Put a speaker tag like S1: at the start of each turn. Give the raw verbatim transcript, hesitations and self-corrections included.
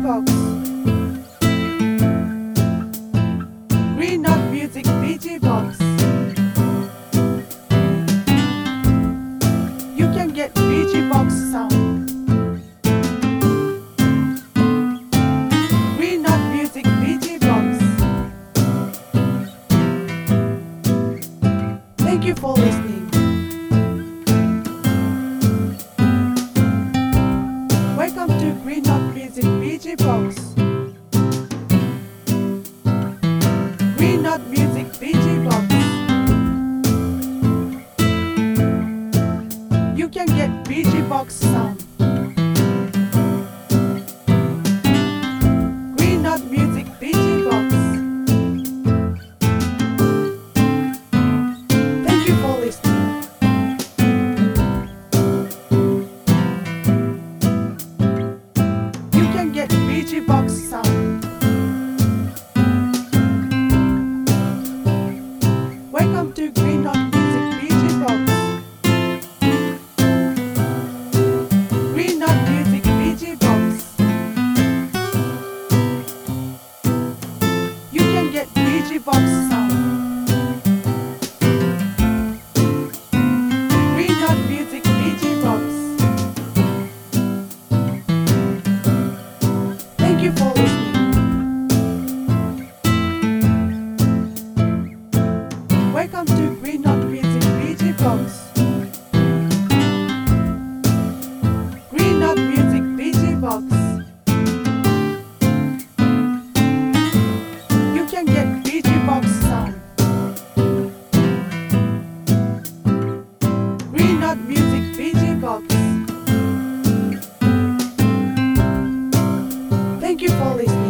S1: Box. Green Note Music B G Box. You can get B G Box sound. Green Note Music B G Box. Thank you for listening. Welcome to Green Note Music B G Box. Green Note Music B G Box. You can get B G Box sound. Green Note Music B G Box. Thank you for listening. You can get B G Box sound. Welcome to Green Note Music B G Box. Green Note Music B G Box. You can get B G Box sound. Green Note Music B G Box. Thank you for listening. Welcome to Green Note Music B G Box. Green Note Music B G Box. You can get B G Box sound. Green Note Music B G Box. Thank you for listening.